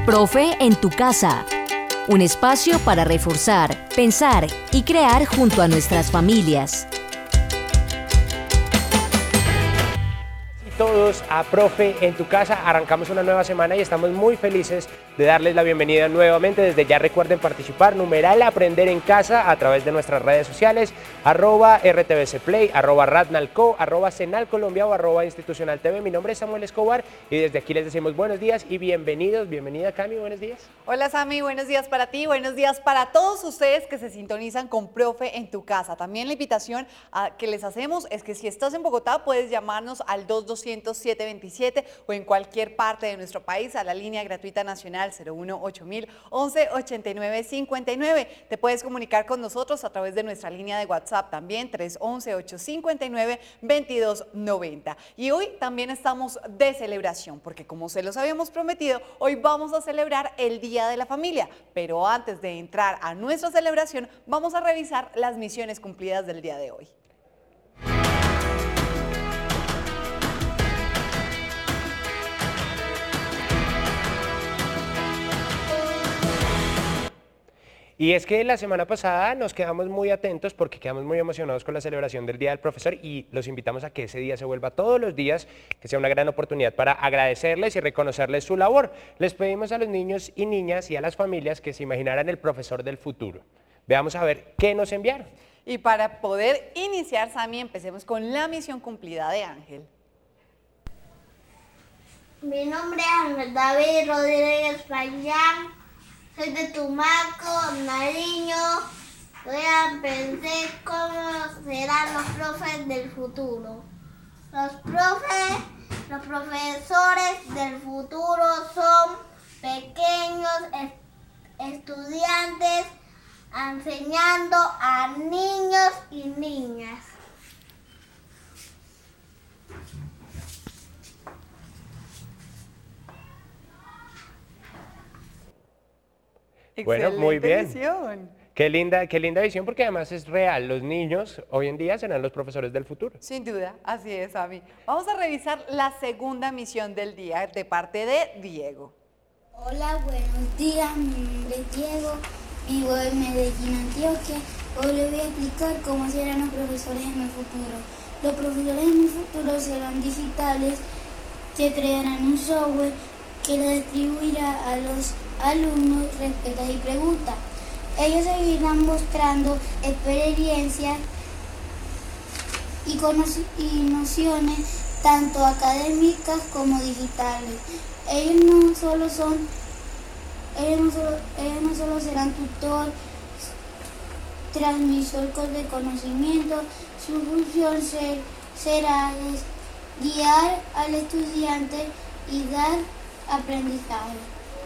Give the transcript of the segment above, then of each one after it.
Profe en tu casa. Un espacio para reforzar, pensar y crear junto a nuestras familias. Todos a Profe en tu casa. Arrancamos una nueva semana y estamos muy felices de darles la bienvenida nuevamente. Desde ya recuerden participar, numeral Aprender en Casa a través de nuestras redes sociales, @RTVCplay, @Radnalco, @Senal Colombia o @Institucional TV. Mi nombre es Samuel Escobar y desde aquí les decimos buenos días y bienvenidos. Bienvenida Cami, buenos días. Hola Sami, buenos días para ti, buenos días para todos ustedes que se sintonizan con Profe en tu casa. También la invitación que les hacemos es que si estás en Bogotá puedes llamarnos al 200-727 o en cualquier parte de nuestro país a la línea gratuita nacional 018000 11 89 59. Te puedes comunicar con nosotros a través de nuestra línea de WhatsApp también 311-859 2290. Y hoy también estamos de celebración porque como se los habíamos prometido, hoy vamos a celebrar el Día de la Familia. Pero antes de entrar a nuestra celebración, vamos a revisar las misiones cumplidas del día de hoy. Y es que la semana pasada nos quedamos muy atentos porque quedamos muy emocionados con la celebración del Día del Profesor y los invitamos a que ese día se vuelva todos los días, que sea una gran oportunidad para agradecerles y reconocerles su labor. Les pedimos a los niños y niñas y a las familias que se imaginaran el profesor del futuro. Veamos a ver qué nos enviaron. Y para poder iniciar, Sami, empecemos con la misión cumplida de Ángel. Mi nombre es Ángel David Rodríguez Payán. Soy de Tumaco, Nariño. Voy a pensar cómo serán los profes del futuro. Los profesores del futuro son pequeños estudiantes enseñando a niños y niñas. Bueno, muy bien. Visión. Qué linda visión porque además es real. Los niños hoy en día serán los profesores del futuro. Sin duda, así es, Sami. Vamos a revisar la segunda misión del día de parte de Diego. Hola, buenos días. Mi nombre es Diego. Vivo en Medellín, Antioquia. Hoy les voy a explicar cómo serán los profesores en el futuro. Los profesores en el futuro serán digitales que crearán un software que le distribuirá a los alumnos respuestas y preguntas. Ellos seguirán mostrando experiencias y nociones tanto académicas como digitales. Ellos no solo serán tutor, transmisor de conocimiento. Su función será guiar al estudiante y dar aprendizaje.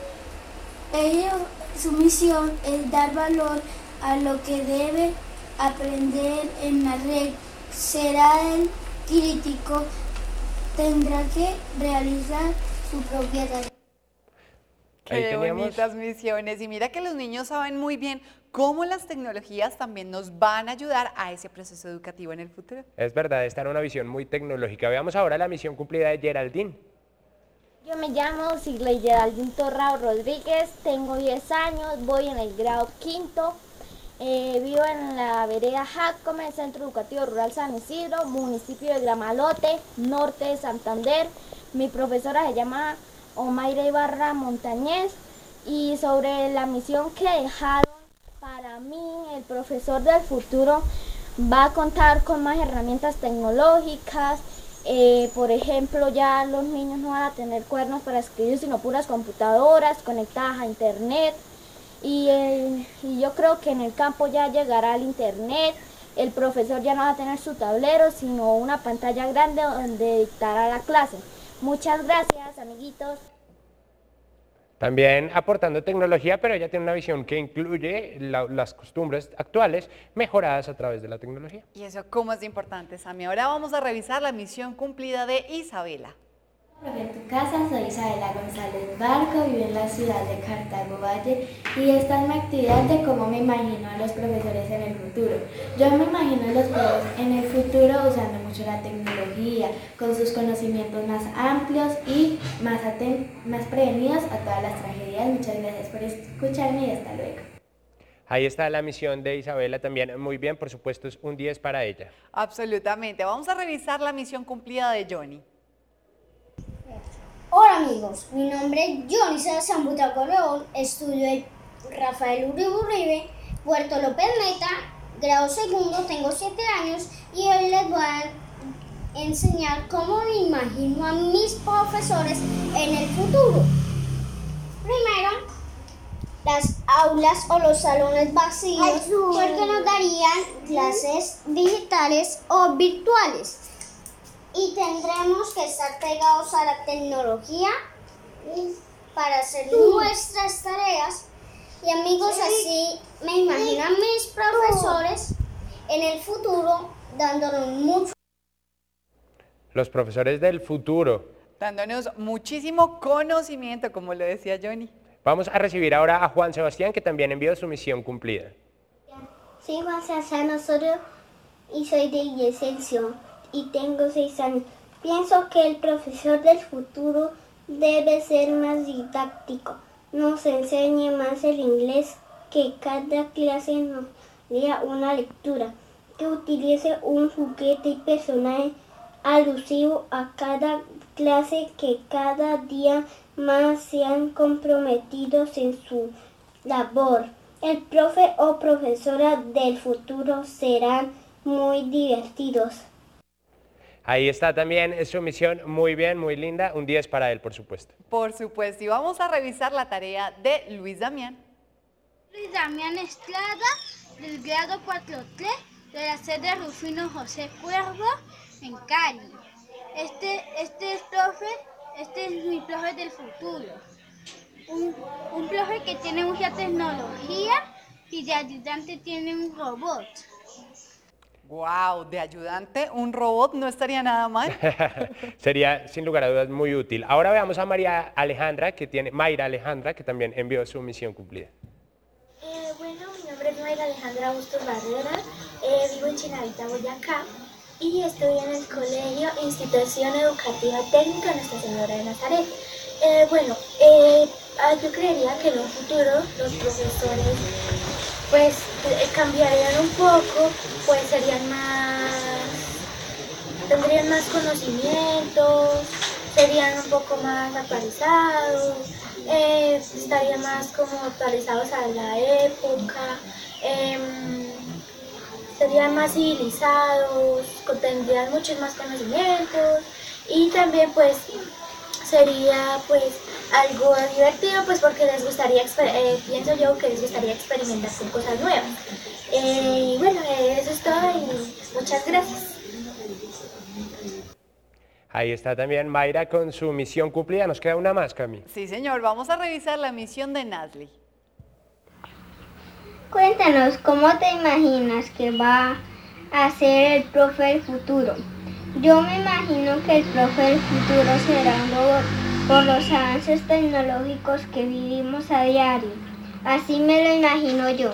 Su misión es dar valor a lo que debe aprender en la red. Será el crítico, tendrá que realizar su propia tarea. Qué bonitas misiones. Y mira que los niños saben muy bien cómo las tecnologías también nos van a ayudar a ese proceso educativo en el futuro. Es verdad, esta era una visión muy tecnológica. Veamos ahora la misión cumplida de Geraldine. Yo me llamo Sigley Geraldine Torrao Rodríguez, tengo 10 años, voy en el grado quinto, vivo en la vereda Jacome, Centro Educativo Rural San Isidro, municipio de Gramalote, norte de Santander. Mi profesora se llama Omaira Ibarra Montañez y sobre la misión que dejaron, para mí el profesor del futuro va a contar con más herramientas tecnológicas. Por ejemplo, ya los niños no van a tener cuadernos para escribir, sino puras computadoras conectadas a internet. Y yo creo que en el campo ya llegará el internet. El profesor ya no va a tener su tablero, sino una pantalla grande donde dictará la clase. Muchas gracias, amiguitos. También aportando tecnología, pero ella tiene una visión que incluye las costumbres actuales mejoradas a través de la tecnología. Y eso cómo es importante, Sami. Ahora vamos a revisar la misión cumplida de Isabela. En tu casa, soy Isabela González Barco, vivo en la ciudad de Cartago Valle y esta es mi actividad de cómo me imagino a los profesores en el futuro. Yo me imagino a los profesores en el futuro usando mucho la tecnología, con sus conocimientos más amplios y más prevenidos a todas las tragedias. Muchas gracias por escucharme y hasta luego. Ahí está la misión de Isabela también, muy bien, por supuesto es un 10 para ella. Absolutamente. Vamos a revisar la misión cumplida de Johnny. Hola amigos, mi nombre es Johnny Sebastián Butaco León, estudio en Rafael Uribe, Puerto López Meta, grado segundo, tengo 7 años y hoy les voy a enseñar cómo me imagino a mis profesores en el futuro. Primero, las aulas o los salones vacíos porque nos darían clases digitales o virtuales. Y tendremos que estar pegados a la tecnología para hacer nuestras tareas. Y amigos, así me imagino a mis profesores en el futuro dándonos mucho. Los profesores del futuro. Dándonos muchísimo conocimiento, como lo decía Johnny. Vamos a recibir ahora a Juan Sebastián, que también envió su misión cumplida. Soy Juan Sebastián Osorio y soy de Villavicencio y tengo 6 años. Pienso que el profesor del futuro debe ser más didáctico, nos enseñe más el inglés, que cada clase nos lea una lectura, que utilice un juguete y personaje alusivo a cada clase, que cada día más sean comprometidos en su labor. El profe o profesora del futuro serán muy divertidos. Ahí está también su misión, muy bien, muy linda, un 10 para él, por supuesto. Por supuesto, y vamos a revisar la tarea de Luis Damián. Luis Damián Estrada, del grado 4-3 de la sede Rufino José Cuervo en Cali. Este es mi profe del futuro. Un profe que tiene mucha tecnología y de ayudante tiene un robot. Wow, de ayudante, un robot no estaría nada mal. Sería sin lugar a dudas muy útil. Ahora veamos a Mayra Alejandra, que también envió su misión cumplida. Bueno, mi nombre es Mayra Alejandra Bustos Barrera, vivo en Chinavita, Boyacá y estoy en el colegio Institución Educativa Técnica Nuestra Señora de Nazaret. Yo creería que en un futuro los profesores pues cambiarían un poco, pues tendrían más conocimientos, serían un poco más actualizados, estarían más como actualizados a la época, serían más civilizados, tendrían muchos más conocimientos y también pues sería pues algo divertido pues porque les gustaría, pienso yo que les gustaría experimentar con cosas nuevas. Y bueno, eso es todo y muchas gracias. Ahí está también Mayra con su misión cumplida. Nos queda una más, Cami. Sí, señor, vamos a revisar la misión de Nazli. Cuéntanos, ¿cómo te imaginas que va a ser el profe del futuro? Yo me imagino que el profe del futuro será un robot por los avances tecnológicos que vivimos a diario. Así me lo imagino yo.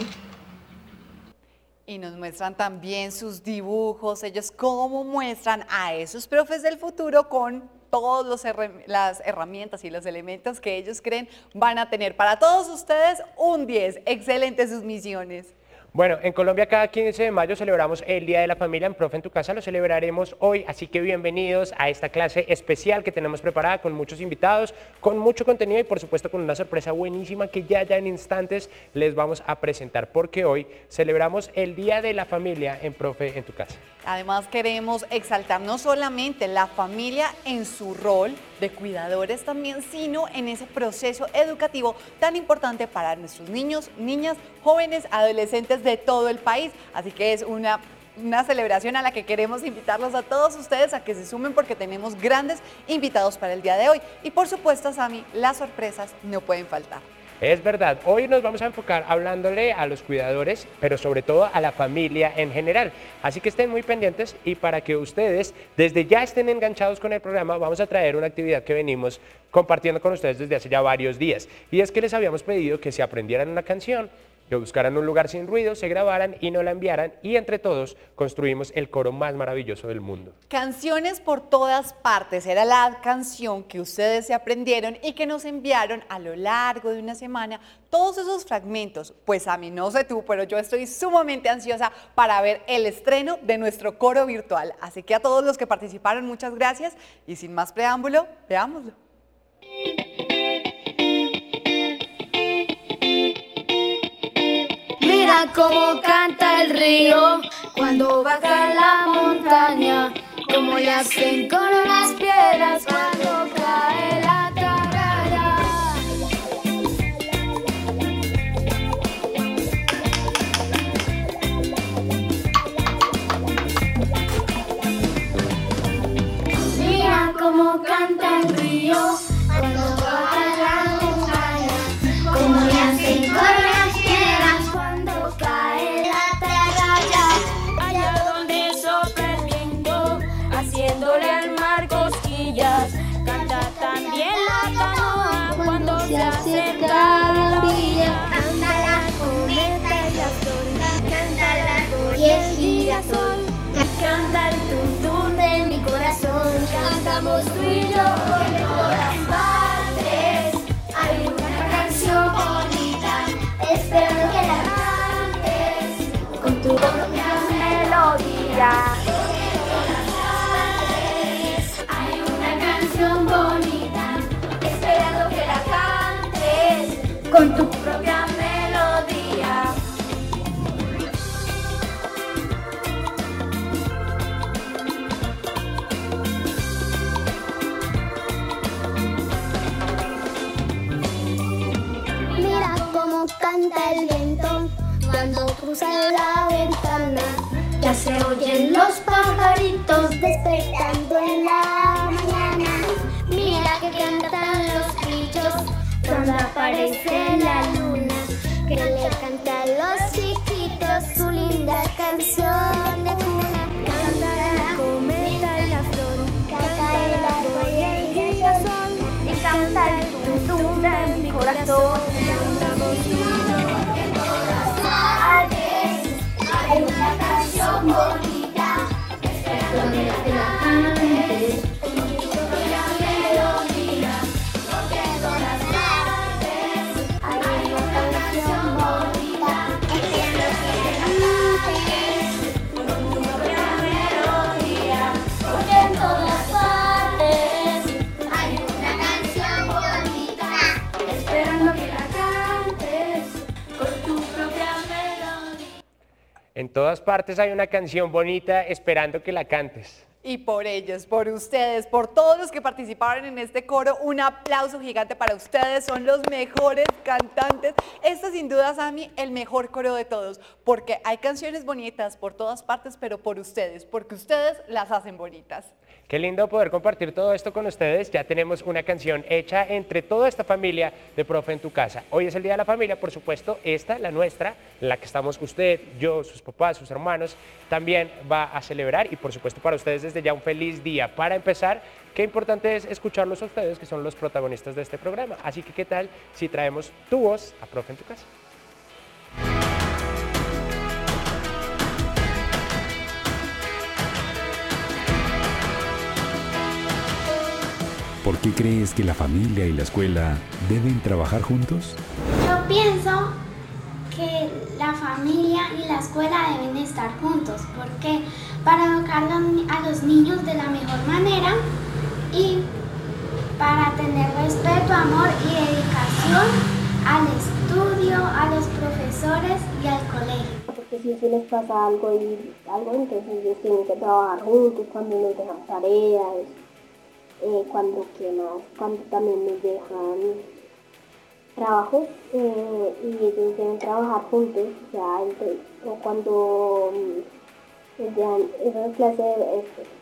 Y nos muestran también sus dibujos, ellos cómo muestran a esos profes del futuro con todas las herramientas y los elementos que ellos creen van a tener. Para todos ustedes, un 10. Excelentes sus misiones. Bueno, en Colombia cada 15 de mayo celebramos el Día de la Familia. En Profe en tu Casa lo celebraremos hoy, así que bienvenidos a esta clase especial que tenemos preparada con muchos invitados, con mucho contenido y por supuesto con una sorpresa buenísima que ya en instantes les vamos a presentar, porque hoy celebramos el Día de la Familia en Profe en tu Casa. Además queremos exaltar no solamente la familia en su rol de cuidadores también, sino en ese proceso educativo tan importante para nuestros niños, niñas, jóvenes, adolescentes de todo el país. Así que es una celebración a la que queremos invitarlos a todos ustedes a que se sumen porque tenemos grandes invitados para el día de hoy. Y por supuesto, Sami, las sorpresas no pueden faltar. Es verdad, hoy nos vamos a enfocar hablándole a los cuidadores, pero sobre todo a la familia en general. Así que estén muy pendientes y para que ustedes desde ya estén enganchados con el programa, vamos a traer una actividad que venimos compartiendo con ustedes desde hace ya varios días. Y es que les habíamos pedido que se aprendieran una canción, que buscaran un lugar sin ruido, se grabaran y nos la enviaran y entre todos construimos el coro más maravilloso del mundo. Canciones por todas partes era la canción que ustedes se aprendieron y que nos enviaron a lo largo de una semana todos esos fragmentos. Pues a mí no sé tú, pero yo estoy sumamente ansiosa para ver el estreno de nuestro coro virtual. Así que a todos los que participaron, muchas gracias y sin más preámbulo, veámoslo. Mira cómo canta el río cuando baja la montaña, como le hacen con las piedras cuando cae la atarraya. Mira cómo canta el río cuando baja la montaña, como le hacen con las piedras cuando cae la atarraya. Allá donde sopla el viento, haciéndole al mar cosquillas, canta también la canoa cuando se acerca la orilla. Canta la cometa y la flor, canta el árbol y el girasol, canta el tuntún de mi corazón. Cantamos tú y yo en todas partes. Hay una canción bonita, espero que la cantes con tu propia melodía. Hay una canción bonita, esperando que la cantes con tu propia melodía. Mira cómo canta el viento cuando cruza la ventana. Ya se oyen los pajaritos despertando en la mañana. Mira que cantan los grillos cuando aparece la luna, que le canta a los chiquitos su linda canción de cuna. Canta la cometa y la flor, canta el árbol y el girasol, y canta el tuntún de mi corazón. Cantamos tú y yo en todas partes. Hay una canción bonita, esperando que la cantes con tu propia melodía, porque en todas partes hay una canción bonita, esperando que la cantes con tu propia melodía, porque en todas partes hay una canción bonita, esperando que la cantes con tu propia melodía. En todas partes hay una canción bonita esperando que la cantes. Y por ellos, por ustedes, por todos los que participaron en este coro, un aplauso gigante para ustedes, son los mejores cantantes. Este sin duda, Sammy, el mejor coro de todos, porque hay canciones bonitas por todas partes, pero por ustedes, porque ustedes las hacen bonitas. Qué lindo poder compartir todo esto con ustedes. Ya tenemos una canción hecha entre toda esta familia de Profe en tu Casa. Hoy es el Día de la Familia, por supuesto, esta, la nuestra, la que estamos usted, yo, sus papás, sus hermanos, también va a celebrar y por supuesto para ustedes desde ya un feliz día. Para empezar, qué importante es escucharlos a ustedes que son los protagonistas de este programa. Así que qué tal si traemos tu voz a Profe en tu Casa. ¿Por qué crees que la familia y la escuela deben trabajar juntos? Yo pienso que la familia y la escuela deben estar juntos, porque para educar a los niños de la mejor manera y para tener respeto, amor y dedicación al estudio, a los profesores y al colegio. Porque si les pasa algo, entonces ellos tienen que trabajar juntos cuando nos dejan tareas, cuando también nos dejan trabajos y ellos deben trabajar juntos, o cuando les dan esas clases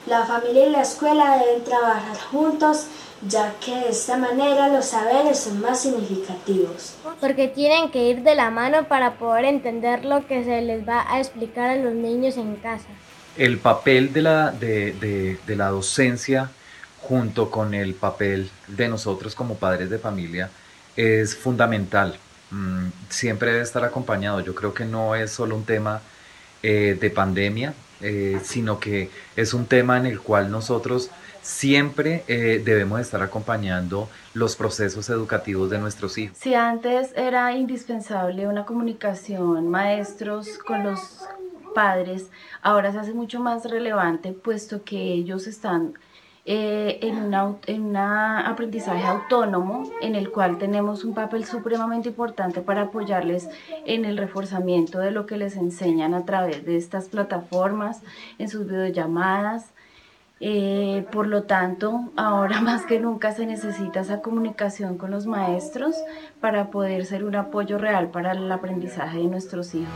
La familia y la escuela deben trabajar juntos, ya que de esta manera los saberes son más significativos. Porque tienen que ir de la mano para poder entender lo que se les va a explicar a los niños en casa. El papel de la docencia junto con el papel de nosotros como padres de familia es fundamental. Siempre debe estar acompañado. Yo creo que no es solo un tema de pandemia, sino que es un tema en el cual nosotros siempre debemos estar acompañando los procesos educativos de nuestros hijos. Si antes era indispensable una comunicación maestros con los padres, ahora se hace mucho más relevante, puesto que ellos están en un aprendizaje autónomo, en el cual tenemos un papel supremamente importante para apoyarles en el reforzamiento de lo que les enseñan a través de estas plataformas, en sus videollamadas. Por lo tanto, ahora más que nunca se necesita esa comunicación con los maestros para poder ser un apoyo real para el aprendizaje de nuestros hijos.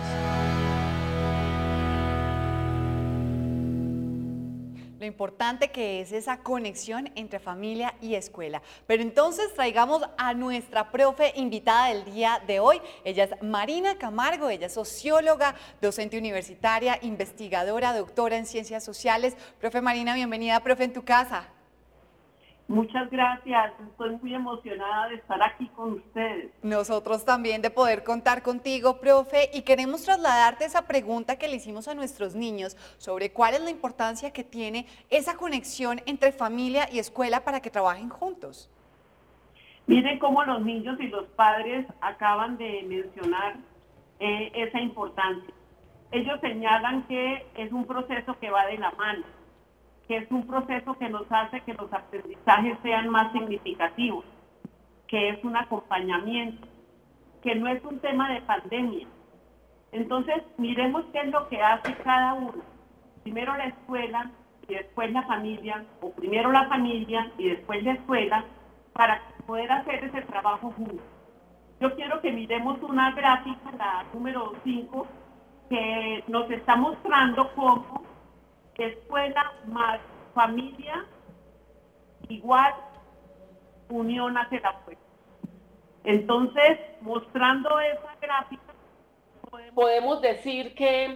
Lo importante que es esa conexión entre familia y escuela. Pero entonces traigamos a nuestra profe invitada del día de hoy. Ella es Marina Camargo, ella es socióloga, docente universitaria, investigadora, doctora en ciencias sociales. Profe Marina, bienvenida, profe, en tu casa. Muchas gracias, estoy muy emocionada de estar aquí con ustedes. Nosotros también de poder contar contigo, profe, y queremos trasladarte esa pregunta que le hicimos a nuestros niños sobre cuál es la importancia que tiene esa conexión entre familia y escuela para que trabajen juntos. Miren cómo los niños y los padres acaban de mencionar esa importancia. Ellos señalan que es un proceso que va de la mano, que es un proceso que nos hace que los aprendizajes sean más significativos, que es un acompañamiento, que no es un tema de pandemia. Entonces, miremos qué es lo que hace cada uno. Primero la escuela y después la familia, o primero la familia y después la escuela, para poder hacer ese trabajo juntos. Yo quiero que miremos una gráfica, la número 5, que nos está mostrando cómo escuela más familia igual unión hacia la fuerza. Entonces, mostrando esa gráfica, podemos decir que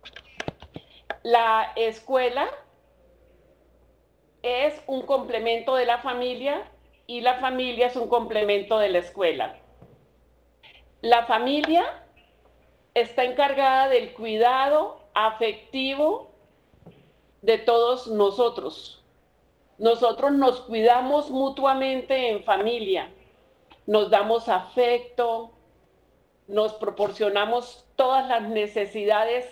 la escuela es un complemento de la familia y la familia es un complemento de la escuela. La familia está encargada del cuidado afectivo de todos nosotros. Nosotros nos cuidamos mutuamente en familia, nos damos afecto, nos proporcionamos todas las necesidades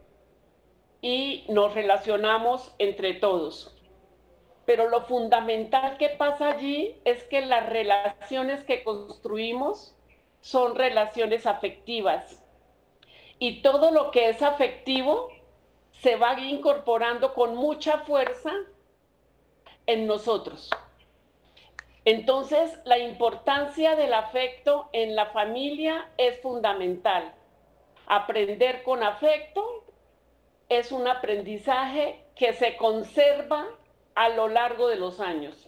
y nos relacionamos entre todos. Pero lo fundamental que pasa allí es que las relaciones que construimos son relaciones afectivas. Y todo lo que es afectivo se va incorporando con mucha fuerza en nosotros. Entonces, la importancia del afecto en la familia es fundamental. Aprender con afecto es un aprendizaje que se conserva a lo largo de los años.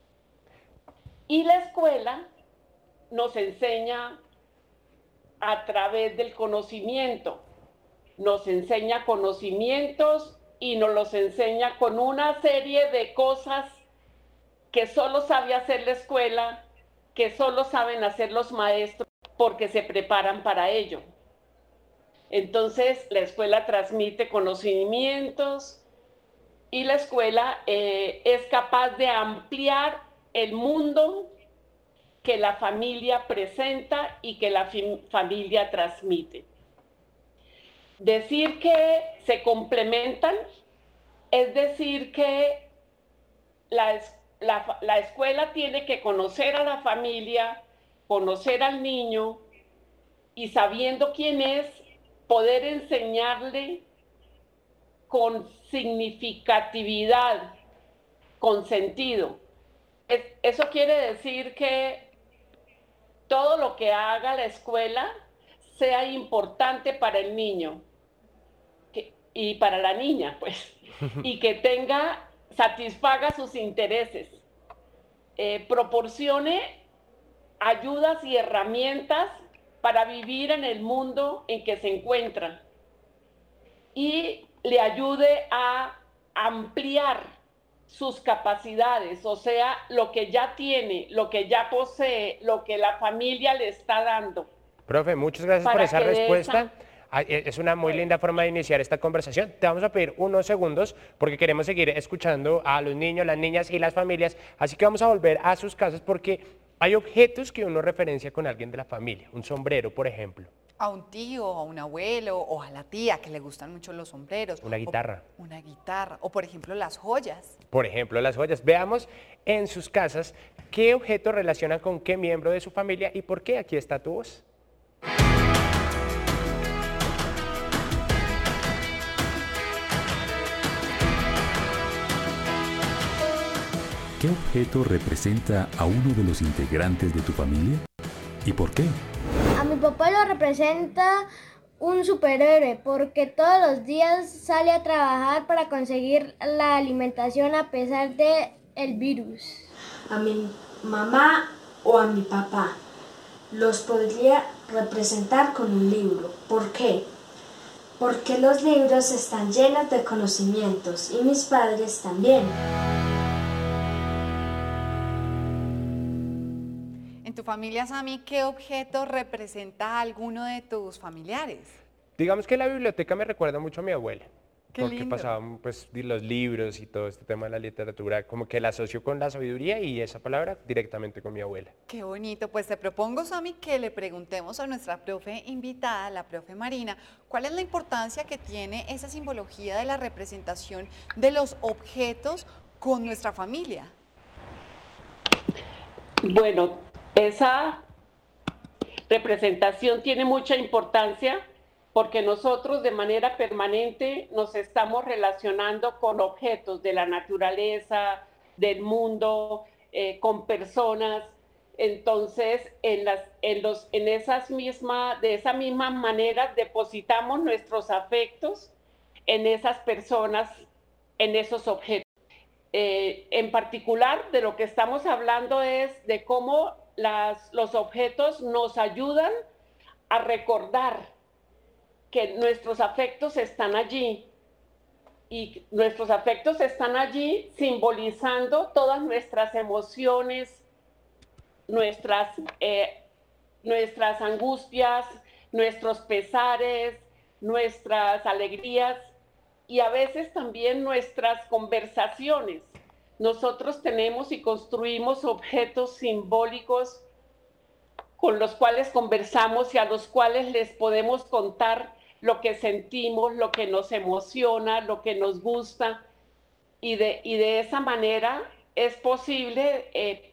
Y la escuela nos enseña a través del conocimiento. Nos enseña conocimientos y nos los enseña con una serie de cosas que solo sabe hacer la escuela, que solo saben hacer los maestros porque se preparan para ello. Entonces, la escuela transmite conocimientos y la escuela es capaz de ampliar el mundo que la familia presenta y que la familia transmite. Decir que se complementan es decir que la escuela tiene que conocer a la familia, conocer al niño y sabiendo quién es, poder enseñarle con significatividad, con sentido. Eso quiere decir que todo lo que haga la escuela sea importante para el niño y para la niña, pues, y que tenga satisfaga sus intereses, proporcione ayudas y herramientas para vivir en el mundo en que se encuentran y le ayude a ampliar sus capacidades, o sea, lo que ya tiene, lo que ya posee, lo que la familia le está dando. Profe, muchas gracias por esa respuesta. Es una muy linda forma de iniciar esta conversación. Te vamos a pedir unos segundos porque queremos seguir escuchando a los niños, las niñas y las familias. Así que vamos a volver a sus casas porque hay objetos que uno referencia con alguien de la familia. Un sombrero, por ejemplo. A un tío, a un abuelo o a la tía que le gustan mucho los sombreros. Una guitarra. Una guitarra. O por ejemplo las joyas. Por ejemplo las joyas. Veamos en sus casas qué objeto relacionan con qué miembro de su familia y por qué. Aquí está tu voz. ¿Qué objeto representa a uno de los integrantes de tu familia? ¿Y por qué? A mi papá lo representa un superhéroe porque todos los días sale a trabajar para conseguir la alimentación a pesar del virus. A mi mamá o a mi papá los podría representar con un libro. ¿Por qué? Porque los libros están llenos de conocimientos y mis padres también. En tu familia, Sammy, ¿qué objeto representa a alguno de tus familiares? Digamos que la biblioteca me recuerda mucho a mi abuela. Qué porque lindo. pasaban pues los libros y todo este tema de la literatura, como que la asocio con la sabiduría y esa palabra directamente con mi abuela. Qué bonito. Pues te propongo, Sammy, que le preguntemos a nuestra profe invitada, la profe Marina, cuál es la importancia que tiene esa simbología de la representación de los objetos con nuestra familia. Bueno, esa representación tiene mucha importancia porque nosotros de manera permanente nos estamos relacionando con objetos de la naturaleza, del mundo, con personas. Entonces, de esa misma manera depositamos nuestros afectos en esas personas, en esos objetos. En particular, de lo que estamos hablando es de cómo los objetos nos ayudan a recordar que nuestros afectos están allí y nuestros afectos están allí simbolizando todas nuestras emociones, nuestras angustias, nuestros pesares, nuestras alegrías y a veces también nuestras conversaciones. Nosotros tenemos y construimos objetos simbólicos con los cuales conversamos y a los cuales les podemos contar lo que sentimos, lo que nos emociona, lo que nos gusta, y de esa manera es posible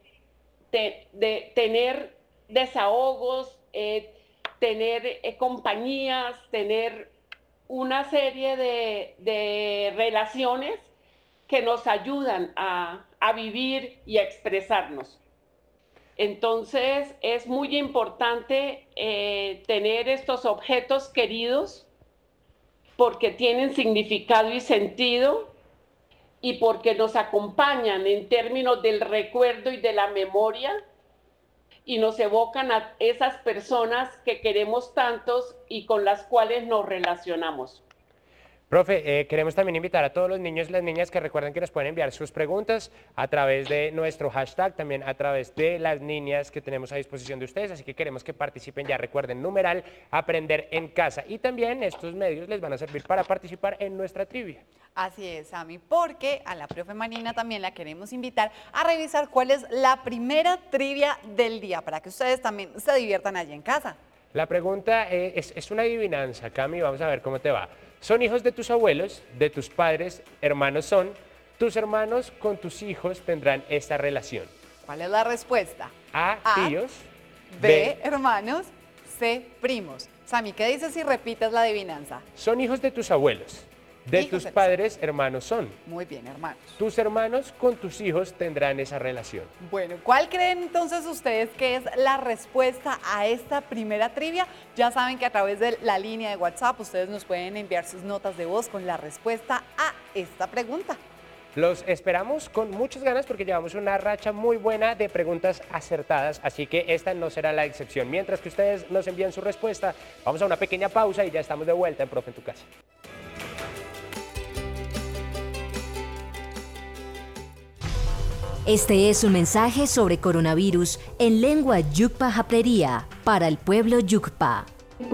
tener desahogos, tener compañías, tener una serie de relaciones que nos ayudan a vivir y a expresarnos. Entonces es muy importante tener estos objetos queridos porque tienen significado y sentido y porque nos acompañan en términos del recuerdo y de la memoria y nos evocan a esas personas que queremos tantos y con las cuales nos relacionamos. Profe, queremos también invitar a todos los niños y las niñas que recuerden que nos pueden enviar sus preguntas a través de nuestro hashtag, también a través de las líneas que tenemos a disposición de ustedes, así que queremos que participen ya, recuerden numeral aprender en casa y también estos medios les van a servir para participar en nuestra trivia. Así es, Sammy, porque a la profe Marina también la queremos invitar a revisar cuál es la primera trivia del día para que ustedes también se diviertan allí en casa. La pregunta es una adivinanza, Cami, vamos a ver cómo te va. Son hijos de tus abuelos, de tus padres, hermanos son, tus hermanos con tus hijos tendrán esta relación. ¿Cuál es la respuesta? A, tíos, B, hermanos, C, primos. Sammy, ¿qué dices si repites la adivinanza? Son hijos de tus abuelos, de tus padres, hermanos son. Muy bien, hermanos. Tus hermanos con tus hijos tendrán esa relación. Bueno, ¿cuál creen entonces ustedes que es la respuesta a esta primera trivia? Ya saben que a través de la línea de WhatsApp ustedes nos pueden enviar sus notas de voz con la respuesta a esta pregunta. Los esperamos con muchas ganas porque llevamos una racha muy buena de preguntas acertadas, así que esta no será la excepción. Mientras que ustedes nos envían su respuesta, vamos a una pequeña pausa y ya estamos de vuelta en Profe en tu Casa. Este es un mensaje sobre coronavirus en lengua Yukpa Japlería para el pueblo Yukpa.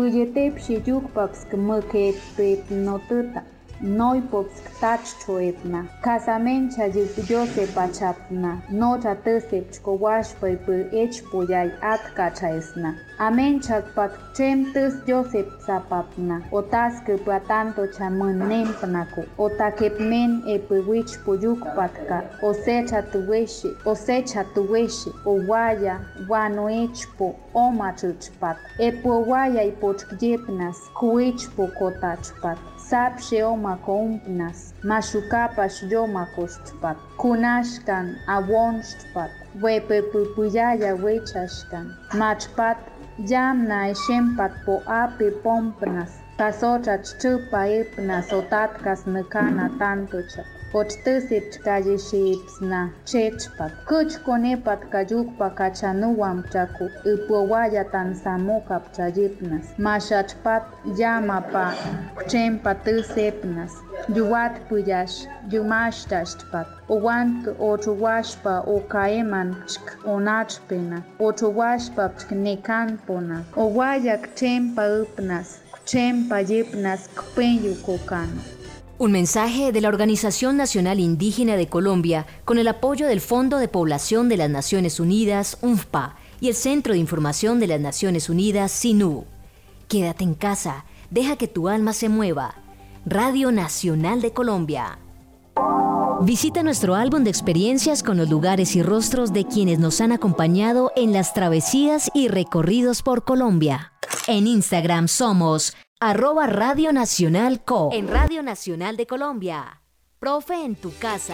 Noi pops tach choepna, casamencha jose pachapna, nota tesep chkowash pu ech puyay at kachaesna. Amenchak pat chem tes josep sapapna, otas que patanto chamun nempnaku, otakepmen epwich puyuk patka, osecha tuweshi, owaya, wano echpo, omachuchpat, epowaya ipochjepnas, kuichpo kotachpat. Sapshe oma kompnas, mashukapash yoma kostpat, kunashkan awonstpat, wepepupuyaya wechashkan, machpat, yamna eshempat po ape pompnas, pasochach chupa epnas otatkas nekana tantocha. Pochtesip calle shipsna, chechpat, kuch konepat kayukpa kachanuam chaku, upowaya tan samokap chayipnas, mashachpat yamapa, chempat tesepnas, yuat puyash, yumashtashpat, owant ochuwashpa okaeman chk onachpena, ochuwashpa nekanpona, owayak chempa upnas, chempa yipnas kpenyu kokano. Un mensaje de la Organización Nacional Indígena de Colombia con el apoyo del Fondo de Población de las Naciones Unidas, UNFPA, y el Centro de Información de las Naciones Unidas, SINU. Quédate en casa, deja que tu alma se mueva. Radio Nacional de Colombia. Visita nuestro álbum de experiencias con los lugares y rostros de quienes nos han acompañado en las travesías y recorridos por Colombia. En Instagram somos @Radio Nacional Co. En Radio Nacional de Colombia. Profe en tu Casa.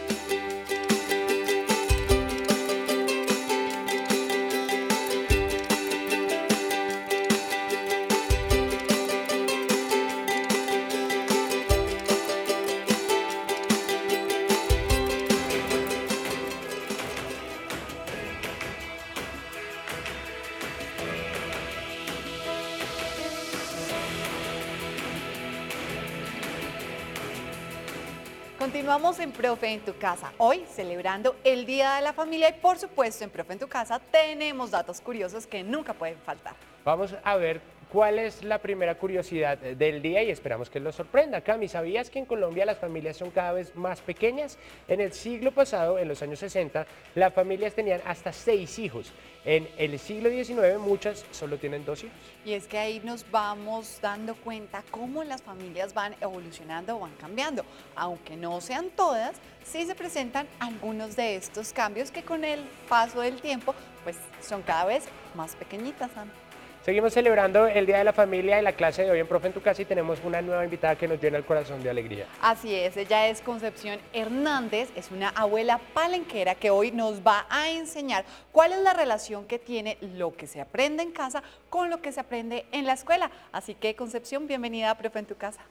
Continuamos en Profe en tu Casa, hoy celebrando el Día de la Familia y por supuesto en Profe en tu Casa tenemos datos curiosos que nunca pueden faltar. Vamos a ver cuál es la primera curiosidad del día y esperamos que los sorprenda. Cami, ¿sabías que en Colombia las familias son cada vez más pequeñas? En el siglo pasado, en los años 60, las familias tenían hasta 6 hijos. En el siglo XIX muchas solo tienen 2 hijos. Y es que ahí nos vamos dando cuenta cómo las familias van evolucionando o van cambiando. Aunque no sean todas, sí se presentan algunos de estos cambios que con el paso del tiempo pues son cada vez más pequeñitas, Ana. Seguimos celebrando el Día de la Familia en la clase de hoy en Profe en tu Casa y tenemos una nueva invitada que nos llena el corazón de alegría. Así es, ella es Concepción Hernández, es una abuela palenquera que hoy nos va a enseñar cuál es la relación que tiene lo que se aprende en casa con lo que se aprende en la escuela. Así que Concepción, bienvenida a Profe en tu Casa.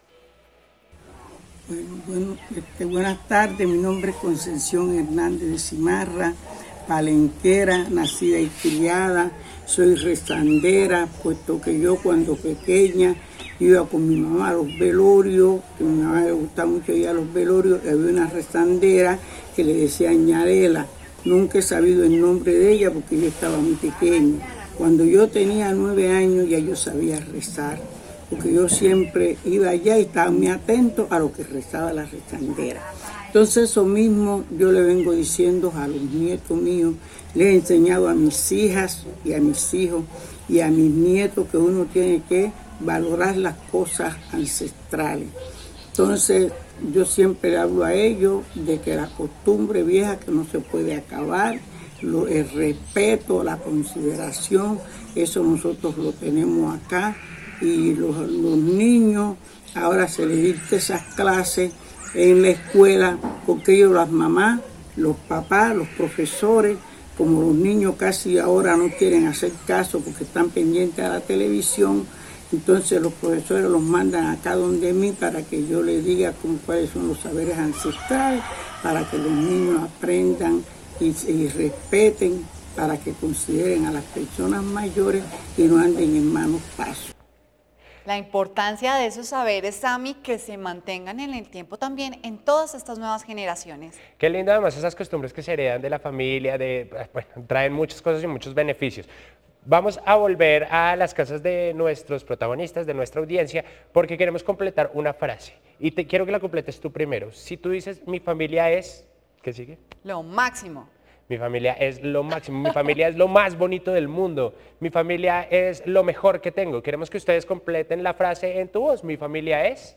Buenas tardes, mi nombre es Concepción Hernández de Cimarra, palenquera, nacida y criada. Soy rezandera, puesto que yo cuando pequeña iba con mi mamá a los velorios, que a mi mamá le gustaba mucho ir a los velorios, y había una rezandera que le decía Ñarela. Nunca he sabido el nombre de ella porque yo estaba muy pequeña. Cuando yo tenía 9 años ya yo sabía rezar, porque yo siempre iba allá y estaba muy atento a lo que rezaba la rezandera. Entonces eso mismo yo le vengo diciendo a los nietos míos, les he enseñado a mis hijas y a mis hijos y a mis nietos que uno tiene que valorar las cosas ancestrales. Entonces yo siempre le hablo a ellos de que la costumbre vieja que no se puede acabar, el respeto, la consideración, eso nosotros lo tenemos acá y los niños ahora se les dicta esas clases en la escuela, porque ellos, las mamás, los papás, los profesores, como los niños casi ahora no quieren hacer caso porque están pendientes a la televisión, Entonces los profesores los mandan acá donde mí para que yo les diga cuáles son los saberes ancestrales, para que los niños aprendan y respeten, para que consideren a las personas mayores y no anden en malos pasos. La importancia de esos saberes, Sami, que se mantengan en el tiempo también en todas estas nuevas generaciones. Qué lindo además esas costumbres que se heredan de la familia, traen muchas cosas y muchos beneficios. Vamos a volver a las casas de nuestros protagonistas, de nuestra audiencia, porque queremos completar una frase. Y quiero que la completes tú primero. Si tú dices, mi familia es... ¿Qué sigue? Lo máximo. Mi familia es lo máximo, mi familia es lo más bonito del mundo, mi familia es lo mejor que tengo. Queremos que ustedes completen la frase en tu voz. Mi familia es...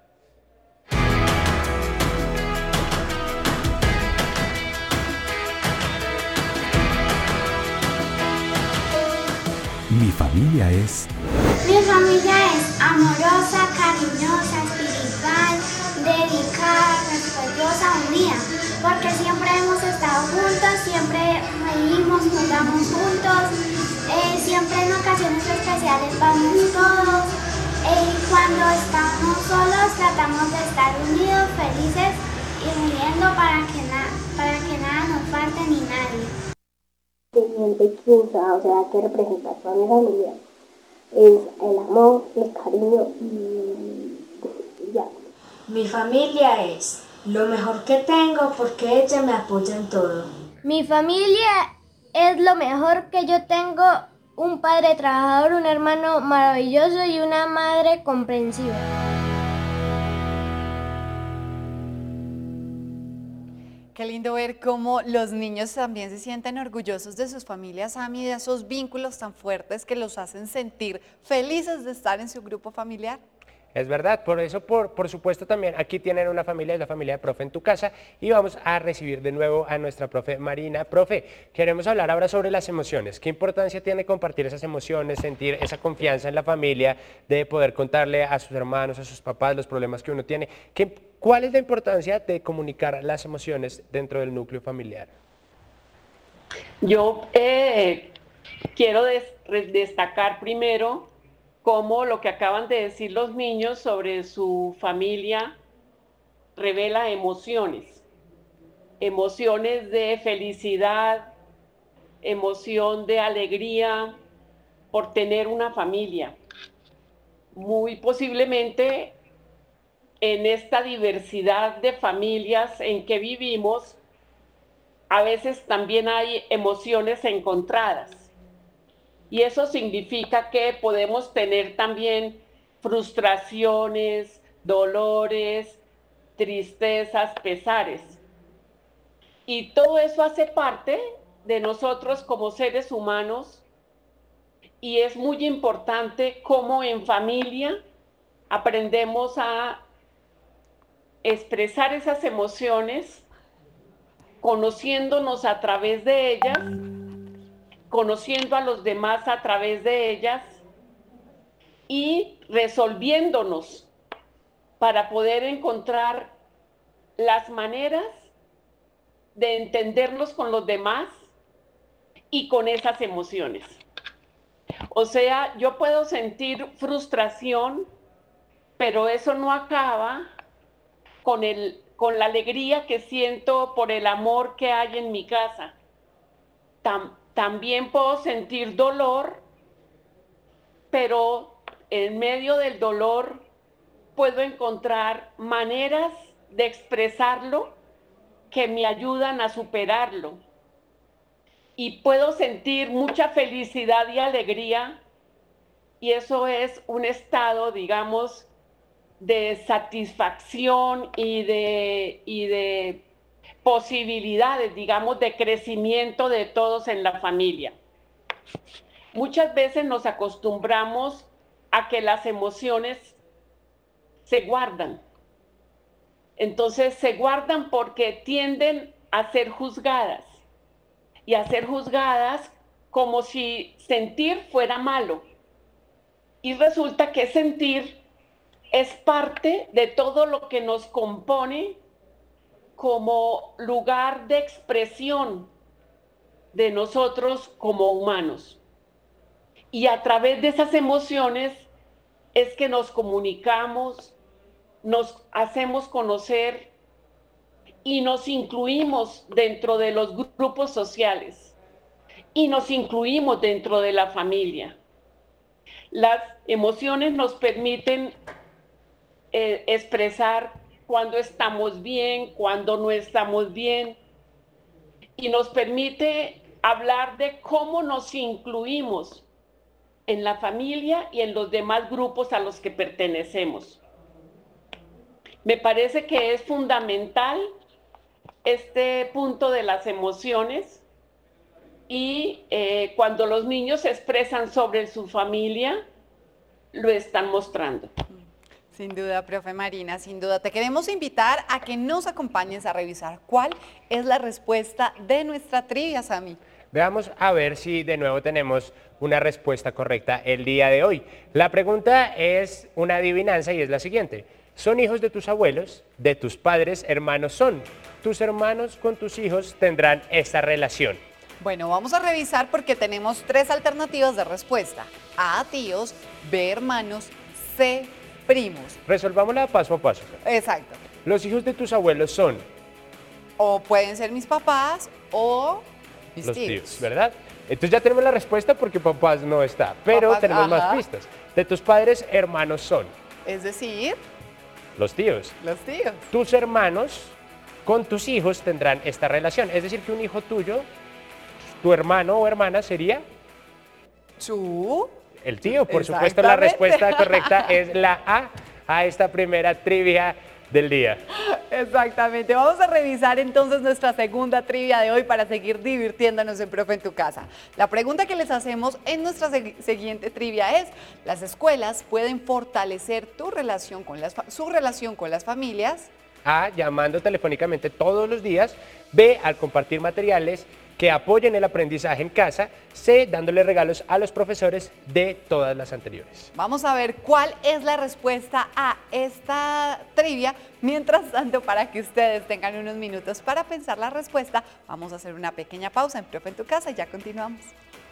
Mi familia es... Mi familia es amorosa, cariñosa, espiritual, dedicada, respetuosa, unida, porque siempre hemos estado juntos, siempre reímos, jugamos juntos, siempre en ocasiones especiales vamos todos, cuando estamos solos tratamos de estar unidos, felices y riendo para que nada nos falte ni nadie. Siguiente quinta, o sea, que representa a mi familia, es el amor, el cariño y ya. Mi familia es lo mejor que tengo porque ella me apoya en todo. Mi familia es lo mejor que yo tengo, un padre trabajador, un hermano maravilloso y una madre comprensiva. Qué lindo ver cómo los niños también se sienten orgullosos de sus familias, Sami, de esos vínculos tan fuertes que los hacen sentir felices de estar en su grupo familiar. Es verdad, por eso, por supuesto, también aquí tienen una familia, es la familia de Profe en tu casa, y vamos a recibir de nuevo a nuestra profe Marina. Profe, queremos hablar ahora sobre las emociones. ¿Qué importancia tiene compartir esas emociones, sentir esa confianza en la familia, de poder contarle a sus hermanos, a sus papás los problemas que uno tiene? ¿Cuál es la importancia de comunicar las emociones dentro del núcleo familiar? Yo quiero destacar primero cómo lo que acaban de decir los niños sobre su familia revela emociones, emociones de felicidad, emoción de alegría por tener una familia. Muy posiblemente en esta diversidad de familias en que vivimos, a veces también hay emociones encontradas. Y eso significa que podemos tener también frustraciones, dolores, tristezas, pesares. Y todo eso hace parte de nosotros como seres humanos y es muy importante cómo en familia aprendemos a expresar esas emociones, conociéndonos a través de ellas, conociendo a los demás a través de ellas y resolviéndonos para poder encontrar las maneras de entendernos con los demás y con esas emociones. O sea, yo puedo sentir frustración, pero eso no acaba con la alegría que siento por el amor que hay en mi casa. También puedo sentir dolor, pero en medio del dolor puedo encontrar maneras de expresarlo que me ayudan a superarlo. Y puedo sentir mucha felicidad y alegría, y eso es un estado, digamos, de satisfacción y de posibilidades, digamos, de crecimiento de todos en la familia. Muchas veces nos acostumbramos a que las emociones se guardan. Entonces se guardan porque tienden a ser juzgadas y a ser juzgadas como si sentir fuera malo. Y resulta que sentir es parte de todo lo que nos compone como lugar de expresión de nosotros como humanos. Y a través de esas emociones es que nos comunicamos, nos hacemos conocer y nos incluimos dentro de los grupos sociales y nos incluimos dentro de la familia. Las emociones nos permiten expresar cuando estamos bien, cuando no estamos bien, y nos permite hablar de cómo nos incluimos en la familia y en los demás grupos a los que pertenecemos. Me parece que es fundamental este punto de las emociones y cuando los niños se expresan sobre su familia, lo están mostrando. Sin duda, profe Marina, sin duda. Te queremos invitar a que nos acompañes a revisar cuál es la respuesta de nuestra trivia, Sami. Veamos a ver si de nuevo tenemos una respuesta correcta el día de hoy. La pregunta es una adivinanza y es la siguiente. ¿Son hijos de tus abuelos? ¿De tus padres, hermanos son? ¿Tus hermanos con tus hijos tendrán esta relación? Bueno, vamos a revisar porque tenemos 3 alternativas de respuesta. A, tíos, B, hermanos, C, primos. Resolvámosla paso a paso. Exacto. Los hijos de tus abuelos son... O pueden ser mis papás o mis los tíos. tíos, ¿verdad? Entonces ya tenemos la respuesta porque papás no está, pero Papás, tenemos más ajá. pistas. De tus padres, hermanos son... Es decir, los tíos. los tíos. Tus hermanos con tus hijos tendrán esta relación. Es decir, que un hijo tuyo, tu hermano o hermana sería... el tío. Por supuesto, la respuesta correcta es la A esta primera trivia del día. Exactamente. Vamos a revisar entonces nuestra segunda trivia de hoy para seguir divirtiéndonos en Profe en tu Casa. La pregunta que les hacemos en nuestra siguiente trivia es: ¿las escuelas pueden fortalecer su relación con las familias? A, llamando telefónicamente todos los días. B, al compartir materiales que apoyen el aprendizaje en casa. C, dándole regalos a los profesores. de todas las anteriores. Vamos a ver cuál es la respuesta a esta trivia. Mientras tanto, para que ustedes tengan unos minutos para pensar la respuesta, vamos a hacer una pequeña pausa en Profe en tu Casa y ya continuamos.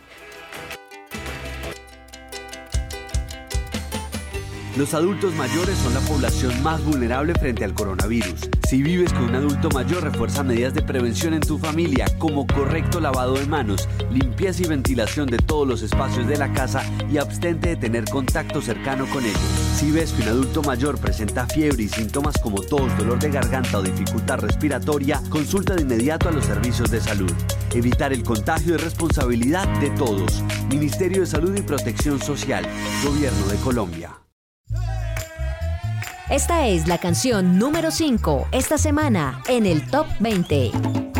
Los adultos mayores son la población más vulnerable frente al coronavirus. Si vives con un adulto mayor, refuerza medidas de prevención en tu familia, como correcto lavado de manos, limpieza y ventilación de todos los espacios de la casa y abstente de tener contacto cercano con ellos. Si ves que un adulto mayor presenta fiebre y síntomas como tos, dolor de garganta o dificultad respiratoria, consulta de inmediato a los servicios de salud. Evitar el contagio es responsabilidad de todos. Ministerio de Salud y Protección Social, Gobierno de Colombia. Esta es la canción número 5 esta semana en el Top 20.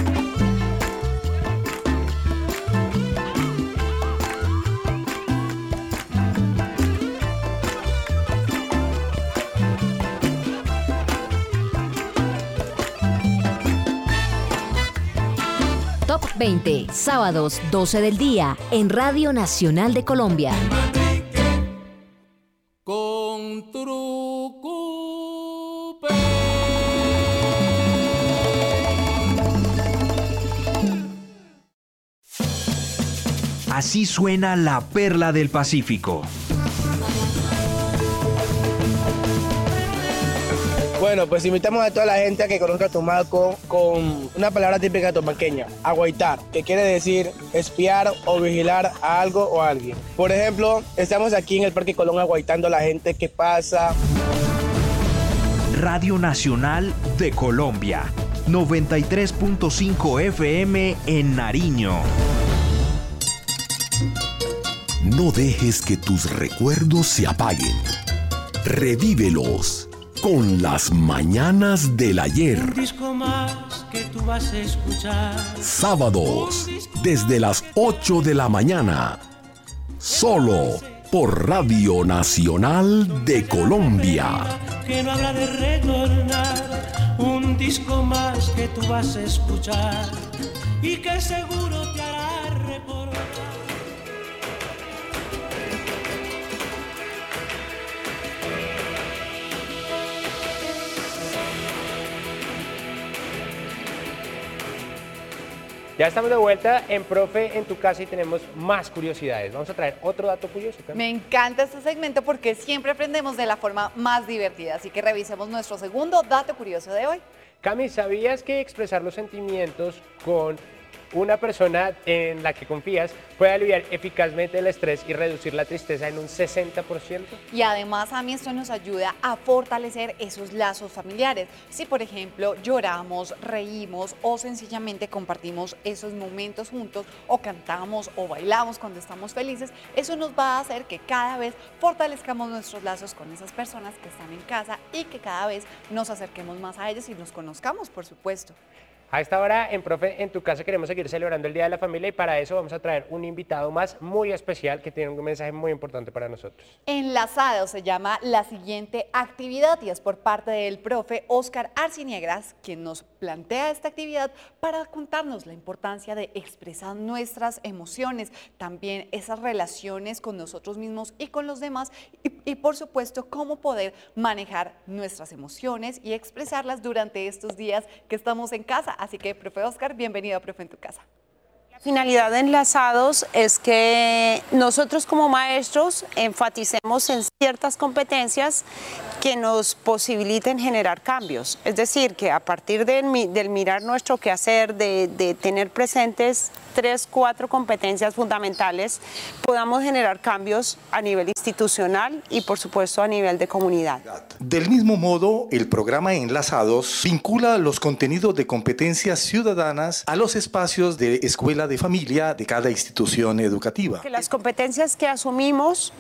Top 20, sábados 12 del día en Radio Nacional de Colombia. Con truco. Así suena la perla del Pacífico. Bueno, pues invitamos a toda la gente a que conozca Tumaco con una palabra típica tomaqueña, aguaitar, que quiere decir espiar o vigilar a algo o a alguien. Por ejemplo, estamos aquí en el Parque Colón aguaitando a la gente que pasa. Radio Nacional de Colombia, 93.5 FM en Nariño. No dejes que tus recuerdos se apaguen. Revívelos con las mañanas del ayer. Un disco más que tú vas a escuchar. Sábados, desde las 8 de la mañana. Solo por Radio Nacional de Colombia. Que no habla de retornar. Un disco más que tú vas a escuchar. Y que seguro te hará recordar. Ya estamos de vuelta en Profe en tu casa y tenemos más curiosidades. Vamos a traer otro dato curioso. Me encanta este segmento porque siempre aprendemos de la forma más divertida, así que revisemos nuestro segundo dato curioso de hoy. Cami, ¿sabías que expresar los sentimientos con una persona en la que confías puede aliviar eficazmente el estrés y reducir la tristeza en un 60%? Y además a mí esto nos ayuda a fortalecer esos lazos familiares. Si por ejemplo lloramos, reímos o sencillamente compartimos esos momentos juntos o cantamos o bailamos cuando estamos felices, eso nos va a hacer que cada vez fortalezcamos nuestros lazos con esas personas que están en casa y que cada vez nos acerquemos más a ellos y nos conozcamos, por supuesto. A esta hora en Profe en tu casa queremos seguir celebrando el Día de la Familia y para eso vamos a traer un invitado más muy especial que tiene un mensaje muy importante para nosotros. Enlazado se llama la siguiente actividad y es por parte del profe Óscar Arciniegras, quien nos plantea esta actividad para contarnos la importancia de expresar nuestras emociones, también esas relaciones con nosotros mismos y con los demás y por supuesto cómo poder manejar nuestras emociones y expresarlas durante estos días que estamos en casa. Así que, profe Óscar, bienvenido a Profe en tu casa. La finalidad de Enlazados es que nosotros como maestros enfaticemos en ciertas competencias que nos posibiliten generar cambios. Es decir, que a partir del mirar nuestro quehacer, de tener presentes 3, 4 competencias fundamentales, podamos generar cambios a nivel institucional y por supuesto a nivel de comunidad. Del mismo modo, el programa Enlazados vincula los contenidos de competencias ciudadanas a los espacios de escuela de familia de cada institución educativa. Que las competencias que asumimos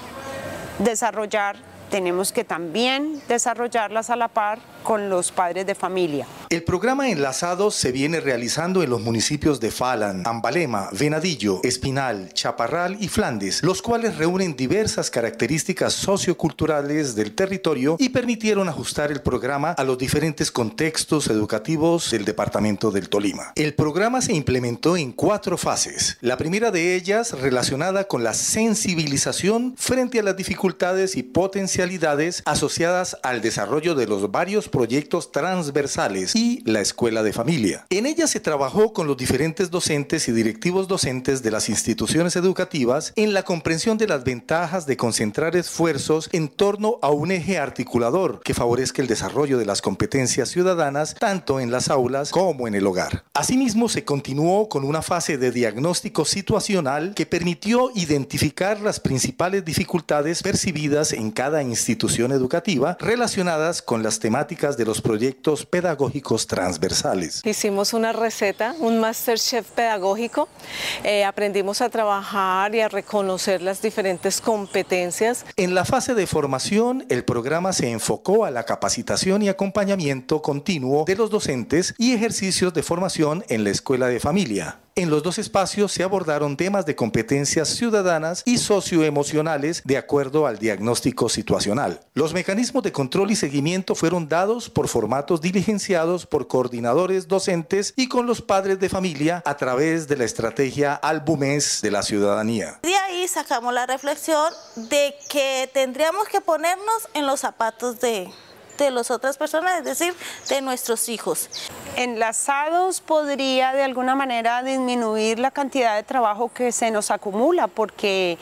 desarrollar, tenemos que también desarrollarlas a la par con los padres de familia. El programa Enlazados se viene realizando en los municipios de Falan, Ambalema, Venadillo, Espinal, Chaparral y Flandes, los cuales reúnen diversas características socioculturales del territorio y permitieron ajustar el programa a los diferentes contextos educativos del departamento del Tolima. El programa se implementó en 4 fases. La primera de ellas relacionada con la sensibilización frente a las dificultades y potencialidades asociadas al desarrollo de los varios proyectos transversales y la escuela de familia. En ella se trabajó con los diferentes docentes y directivos docentes de las instituciones educativas en la comprensión de las ventajas de concentrar esfuerzos en torno a un eje articulador que favorezca el desarrollo de las competencias ciudadanas tanto en las aulas como en el hogar. Asimismo, se continuó con una fase de diagnóstico situacional que permitió identificar las principales dificultades percibidas en cada institución educativa relacionadas con las temáticas de los proyectos pedagógicos transversales. Hicimos una receta, un MasterChef pedagógico, aprendimos a trabajar y a reconocer las diferentes competencias. En la fase de formación, el programa se enfocó a la capacitación y acompañamiento continuo de los docentes y ejercicios de formación en la escuela de familia. En los 2 espacios se abordaron temas de competencias ciudadanas y socioemocionales de acuerdo al diagnóstico situacional. Los mecanismos de control y seguimiento fueron dados por formatos diligenciados por coordinadores docentes y con los padres de familia a través de la estrategia Álbumes de la Ciudadanía. De ahí sacamos la reflexión de que tendríamos que ponernos en los zapatos de las otras personas, es decir, de nuestros hijos. Enlazados podría de alguna manera disminuir la cantidad de trabajo que se nos acumula porque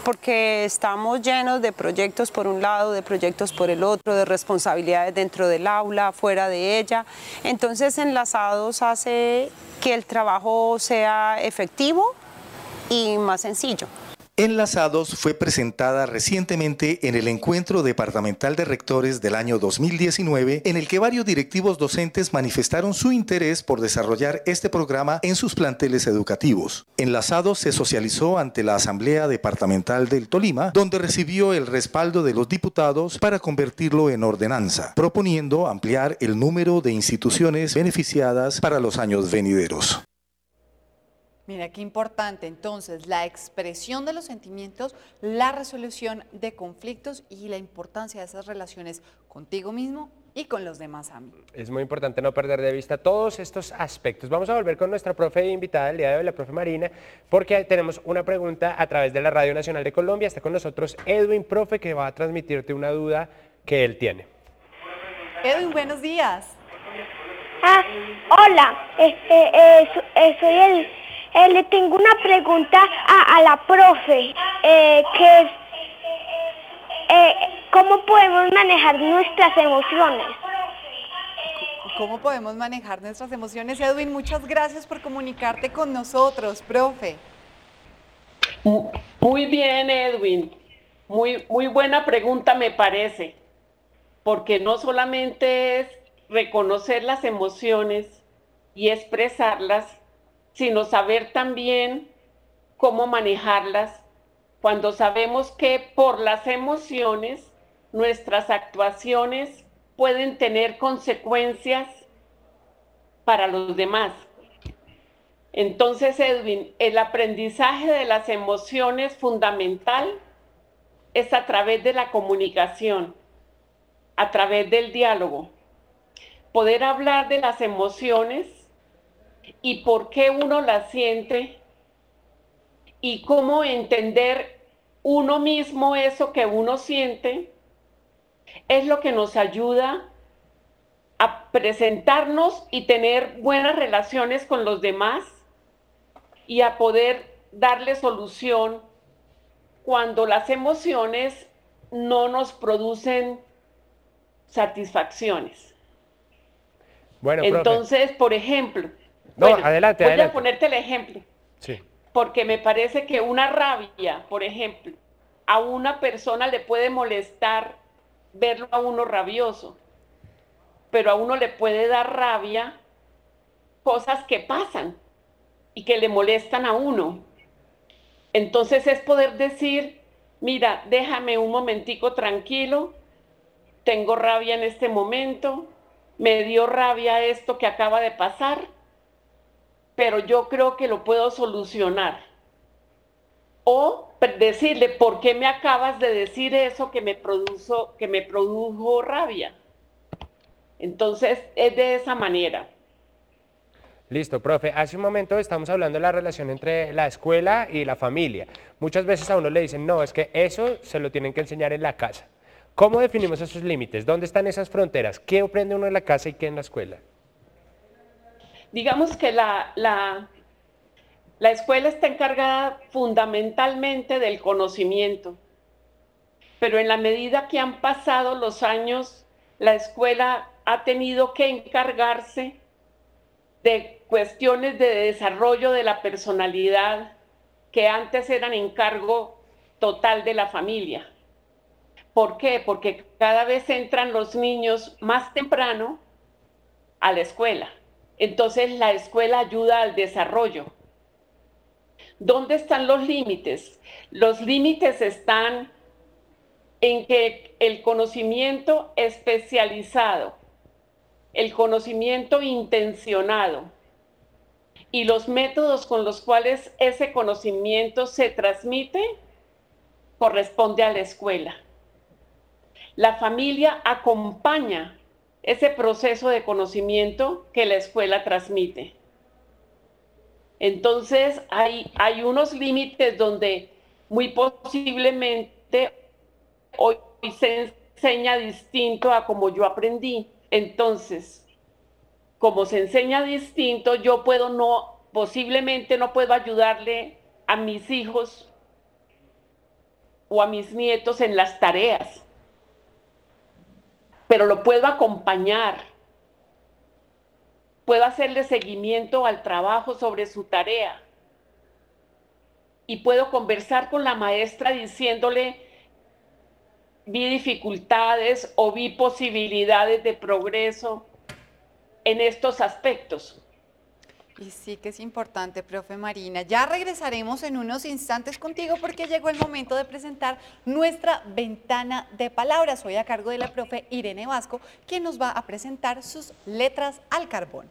estamos llenos de proyectos por un lado, de proyectos por el otro, de responsabilidades dentro del aula, fuera de ella. Entonces Enlazados hace que el trabajo sea efectivo y más sencillo. Enlazados fue presentada recientemente en el Encuentro Departamental de Rectores del año 2019, en el que varios directivos docentes manifestaron su interés por desarrollar este programa en sus planteles educativos. Enlazados se socializó ante la Asamblea Departamental del Tolima, donde recibió el respaldo de los diputados para convertirlo en ordenanza, proponiendo ampliar el número de instituciones beneficiadas para los años venideros. Mira qué importante entonces la expresión de los sentimientos, la resolución de conflictos y la importancia de esas relaciones contigo mismo y con los demás amigos. Es muy importante no perder de vista todos estos aspectos. Vamos a volver con nuestra profe invitada del día de hoy, la profe Marina, porque tenemos una pregunta a través de la Radio Nacional de Colombia. Está con nosotros Edwin, profe, que va a transmitirte una duda que él tiene. Edwin, buenos días. Hola, soy le tengo una pregunta a la profe, que es, ¿cómo podemos manejar nuestras emociones? ¿Cómo podemos manejar nuestras emociones? Edwin, muchas gracias por comunicarte con nosotros, profe. Muy bien, Edwin. Muy buena pregunta me parece, porque no solamente es reconocer las emociones y expresarlas, sino saber también cómo manejarlas cuando sabemos que por las emociones nuestras actuaciones pueden tener consecuencias para los demás. Entonces, Edwin, el aprendizaje de las emociones fundamental es a través de la comunicación, a través del diálogo. Poder hablar de las emociones y por qué uno las siente y cómo entender uno mismo eso que uno siente es lo que nos ayuda a presentarnos y tener buenas relaciones con los demás y a poder darle solución cuando las emociones no nos producen satisfacciones. Bueno, entonces, por ejemplo, adelante. Voy a ponerte el ejemplo. Sí. Porque me parece que una rabia, por ejemplo, a una persona le puede molestar verlo a uno rabioso, pero a uno le puede dar rabia cosas que pasan y que le molestan a uno. Entonces es poder decir, mira, déjame un momentico tranquilo, tengo rabia en este momento, me dio rabia esto que acaba de pasar, pero yo creo que lo puedo solucionar. O decirle, ¿por qué me acabas de decir eso que me produjo rabia? Entonces es de esa manera. Listo, profe. Hace un momento estamos hablando de la relación entre la escuela y la familia. Muchas veces a uno le dicen, no, es que eso se lo tienen que enseñar en la casa. ¿Cómo definimos esos límites? ¿Dónde están esas fronteras? ¿Qué aprende uno en la casa y qué en la escuela? Digamos que la escuela está encargada fundamentalmente del conocimiento, pero en la medida que han pasado los años, la escuela ha tenido que encargarse de cuestiones de desarrollo de la personalidad que antes eran encargo total de la familia. ¿Por qué? Porque cada vez entran los niños más temprano a la escuela. Entonces la escuela ayuda al desarrollo. ¿Dónde están los límites? Los límites están en que el conocimiento especializado, el conocimiento intencionado y los métodos con los cuales ese conocimiento se transmite corresponde a la escuela. La familia acompaña ese proceso de conocimiento que la escuela transmite. Entonces hay unos límites donde muy posiblemente hoy se enseña distinto a como yo aprendí. Entonces, como se enseña distinto, yo posiblemente no puedo ayudarle a mis hijos o a mis nietos en las tareas, pero lo puedo acompañar. Puedo hacerle seguimiento al trabajo sobre su tarea y puedo conversar con la maestra diciéndole, vi dificultades o vi posibilidades de progreso en estos aspectos. Y sí que es importante, profe Marina. Ya regresaremos en unos instantes contigo porque llegó el momento de presentar nuestra ventana de palabras. Hoy a cargo de la profe Irene Vasco, quien nos va a presentar sus letras al carbón.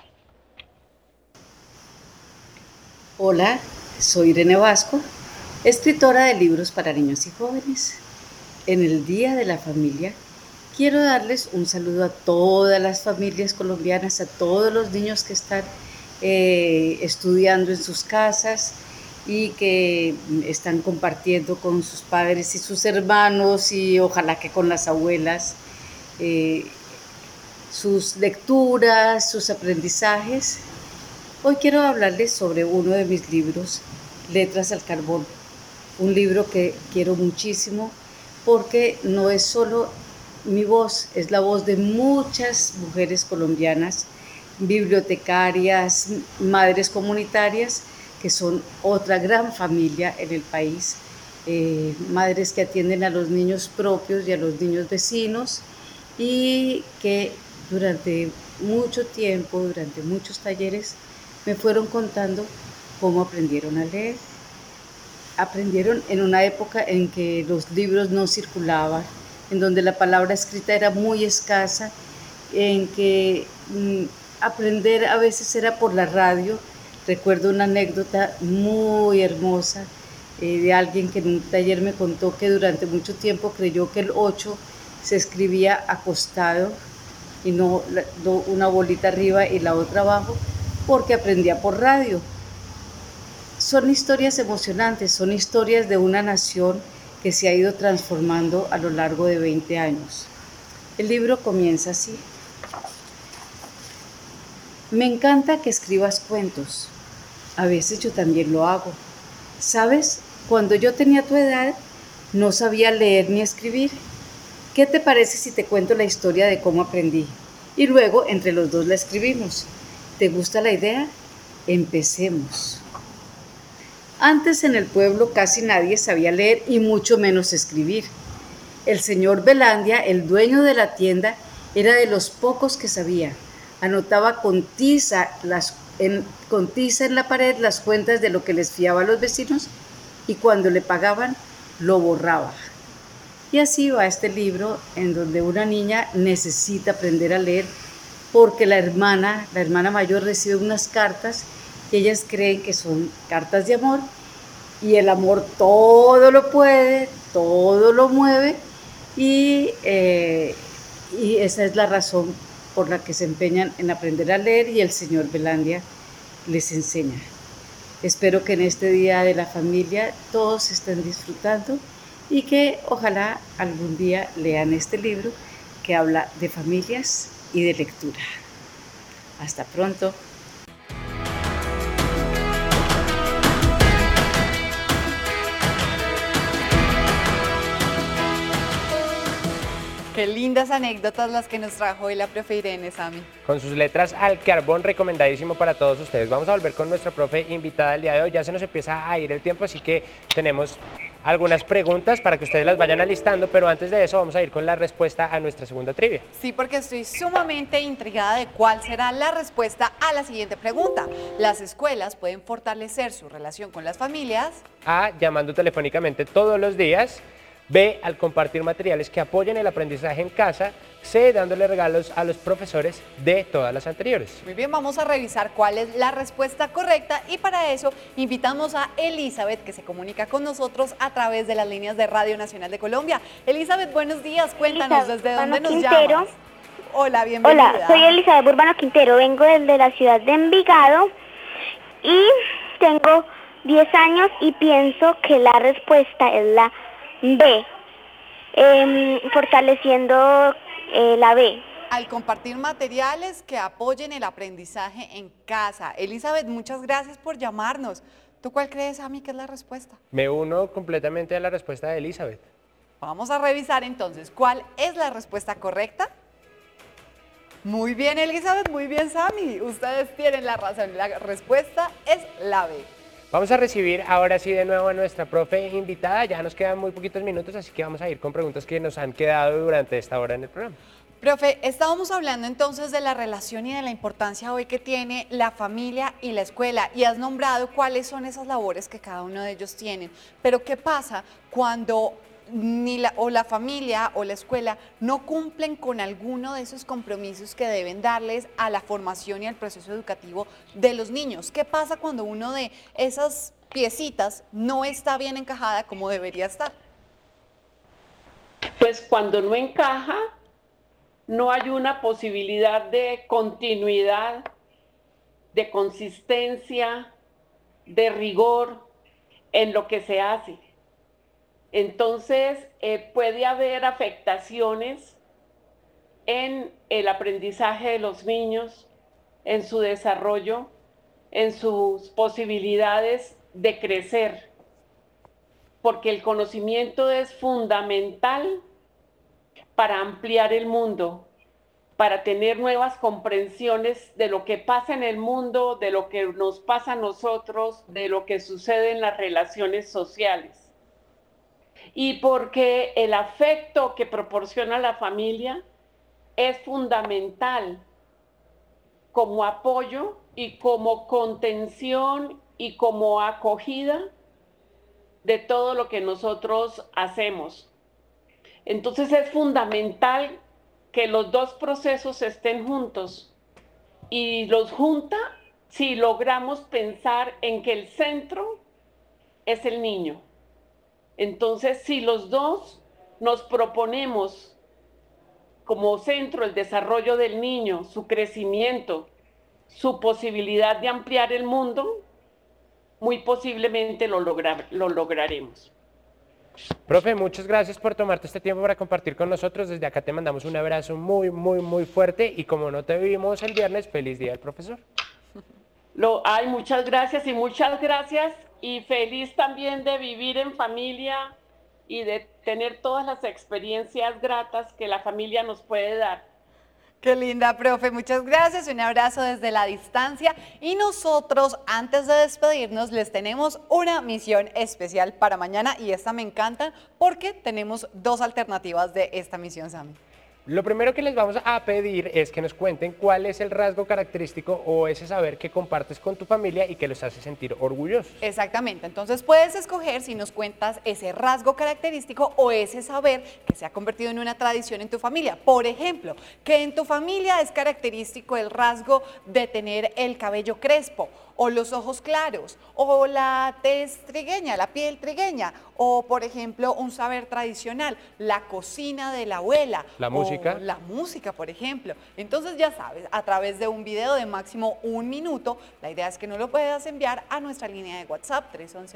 Hola, soy Irene Vasco, escritora de libros para niños y jóvenes. En el Día de la Familia, quiero darles un saludo a todas las familias colombianas, a todos los niños que están estudiando en sus casas y que están compartiendo con sus padres y sus hermanos y ojalá que con las abuelas sus lecturas, sus aprendizajes. Hoy quiero hablarles sobre uno de mis libros, Letras al Carbón, un libro que quiero muchísimo porque no es solo mi voz, es la voz de muchas mujeres colombianas, bibliotecarias, madres comunitarias, que son otra gran familia en el país, madres que atienden a los niños propios y a los niños vecinos y que durante mucho tiempo, durante muchos talleres, me fueron contando cómo aprendieron a leer. Aprendieron en una época en que los libros no circulaban, en donde la palabra escrita era muy escasa, en que aprender a veces era por la radio. Recuerdo una anécdota muy hermosa de alguien que en un taller me contó que durante mucho tiempo creyó que el 8 se escribía acostado y no una bolita arriba y la otra abajo, porque aprendía por radio. Son historias emocionantes, son historias de una nación que se ha ido transformando a lo largo de 20 años. El libro comienza así. Me encanta que escribas cuentos. A veces yo también lo hago. ¿Sabes? Cuando yo tenía tu edad, no sabía leer ni escribir. ¿Qué te parece si te cuento la historia de cómo aprendí? Y luego entre los dos la escribimos. ¿Te gusta la idea? Empecemos. Antes en el pueblo casi nadie sabía leer y mucho menos escribir. El señor Velandia, el dueño de la tienda, era de los pocos que sabía. Anotaba con tiza en la pared las cuentas de lo que les fiaba a los vecinos y cuando le pagaban lo borraba. Y así va este libro en donde una niña necesita aprender a leer porque la hermana mayor recibe unas cartas que ellas creen que son cartas de amor y el amor todo lo puede, todo lo mueve y esa es la razón por la que se empeñan en aprender a leer y el señor Velandia les enseña. Espero que en este Día de la Familia todos estén disfrutando y que ojalá algún día lean este libro que habla de familias y de lectura. Hasta pronto. Qué lindas anécdotas las que nos trajo hoy la profe Irene, Sami. Con sus letras al carbón, recomendadísimo para todos ustedes. Vamos a volver con nuestra profe invitada el día de hoy. Ya se nos empieza a ir el tiempo, así que tenemos algunas preguntas para que ustedes las vayan alistando, pero antes de eso vamos a ir con la respuesta a nuestra segunda trivia. Sí, porque estoy sumamente intrigada de cuál será la respuesta a la siguiente pregunta. ¿Las escuelas pueden fortalecer su relación con las familias? A, llamando telefónicamente todos los días. B, al compartir materiales que apoyen el aprendizaje en casa. C, dándole regalos a los profesores. D, todas las anteriores. Muy bien, vamos a revisar cuál es la respuesta correcta y para eso invitamos a Elizabeth que se comunica con nosotros a través de las líneas de Radio Nacional de Colombia. Elizabeth, buenos días, cuéntanos desde dónde nos llamas. Hola, bienvenida. Hola, soy Elizabeth Urbano Quintero, vengo desde la ciudad de Envigado y tengo 10 años y pienso que la respuesta es la B, fortaleciendo la B. Al compartir materiales que apoyen el aprendizaje en casa. Elizabeth, muchas gracias por llamarnos. ¿Tú cuál crees, Ami, que es la respuesta? Me uno completamente a la respuesta de Elizabeth. Vamos a revisar entonces cuál es la respuesta correcta. Muy bien, Elizabeth, muy bien, Sami. Ustedes tienen la razón. La respuesta es la B. Vamos a recibir ahora sí de nuevo a nuestra profe invitada. Ya nos quedan muy poquitos minutos, así que vamos a ir con preguntas que nos han quedado durante esta hora en el programa. Profe, estábamos hablando entonces de la relación y de la importancia hoy que tiene la familia y la escuela y has nombrado cuáles son esas labores que cada uno de ellos tienen. Pero ¿qué pasa cuando la familia o la escuela no cumplen con alguno de esos compromisos que deben darles a la formación y al proceso educativo de los niños? ¿Qué pasa cuando uno de esas piecitas no está bien encajada como debería estar? Pues cuando no encaja, no hay una posibilidad de continuidad, de consistencia, de rigor en lo que se hace. Entonces, puede haber afectaciones en el aprendizaje de los niños, en su desarrollo, en sus posibilidades de crecer, porque el conocimiento es fundamental para ampliar el mundo, para tener nuevas comprensiones de lo que pasa en el mundo, de lo que nos pasa a nosotros, de lo que sucede en las relaciones sociales. Y porque el afecto que proporciona la familia es fundamental como apoyo y como contención y como acogida de todo lo que nosotros hacemos. Entonces es fundamental que los dos procesos estén juntos y los junta si logramos pensar en que el centro es el niño. Entonces, si los dos nos proponemos como centro el desarrollo del niño, su crecimiento, su posibilidad de ampliar el mundo, muy posiblemente lo lograremos. Profe, muchas gracias por tomarte este tiempo para compartir con nosotros. Desde acá te mandamos un abrazo muy, muy, muy fuerte y como no te vimos el viernes, feliz día del profesor. Muchas gracias y feliz también de vivir en familia y de tener todas las experiencias gratas que la familia nos puede dar. Qué linda, profe, muchas gracias, un abrazo desde la distancia y nosotros antes de despedirnos les tenemos una misión especial para mañana y esta me encanta porque tenemos dos alternativas de esta misión, Sammy. Lo primero que les vamos a pedir es que nos cuenten cuál es el rasgo característico o ese saber que compartes con tu familia y que los hace sentir orgullosos. Exactamente, entonces puedes escoger si nos cuentas ese rasgo característico o ese saber que se ha convertido en una tradición en tu familia. Por ejemplo, que en tu familia es característico el rasgo de tener el cabello crespo, o los ojos claros, o la tez trigueña, la piel trigueña, o por ejemplo un saber tradicional, la cocina de la abuela. La música. La música, por ejemplo. Entonces ya sabes, a través de un video de máximo 1 minuto, la idea es que no lo puedas enviar a nuestra línea de WhatsApp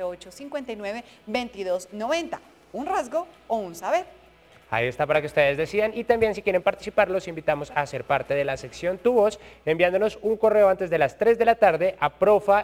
311-859-2290. Un rasgo o un saber. Ahí está para que ustedes decidan y también si quieren participar los invitamos a ser parte de la sección Tu Voz enviándonos un correo antes de las 3 de la tarde a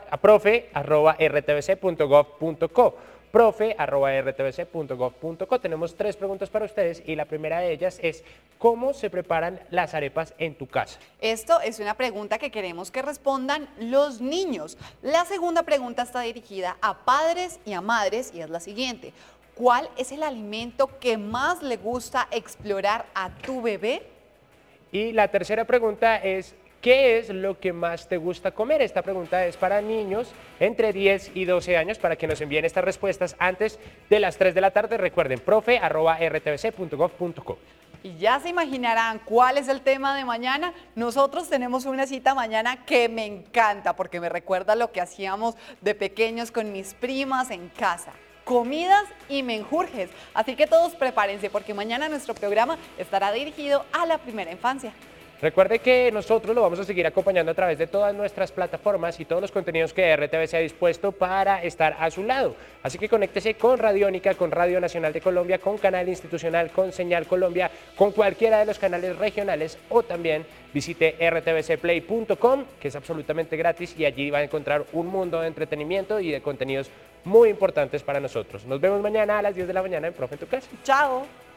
profe@rtbc.gov.co profe@rtbc.gov.co. Tenemos 3 preguntas para ustedes y la primera de ellas es ¿cómo se preparan las arepas en tu casa? Esto es una pregunta que queremos que respondan los niños. La segunda pregunta está dirigida a padres y a madres y es la siguiente. ¿Cuál es el alimento que más le gusta explorar a tu bebé? Y la tercera pregunta es ¿qué es lo que más te gusta comer? Esta pregunta es para niños entre 10 y 12 años para que nos envíen estas respuestas antes de las 3 de la tarde. Recuerden, profe@rtbc.gov.co. Y ya se imaginarán cuál es el tema de mañana. Nosotros tenemos una cita mañana que me encanta porque me recuerda lo que hacíamos de pequeños con mis primas en casa. Comidas y menjurjes. Así que todos prepárense porque mañana nuestro programa estará dirigido a la primera infancia. Recuerde que nosotros lo vamos a seguir acompañando a través de todas nuestras plataformas y todos los contenidos que RTBC ha dispuesto para estar a su lado. Así que conéctese con Radiónica, con Radio Nacional de Colombia, con Canal Institucional, con Señal Colombia, con cualquiera de los canales regionales o también visite rtbcplay.com, que es absolutamente gratis y allí va a encontrar un mundo de entretenimiento y de contenidos muy importantes para nosotros. Nos vemos mañana a las 10 de la mañana en Profe en tu Casa. Chao.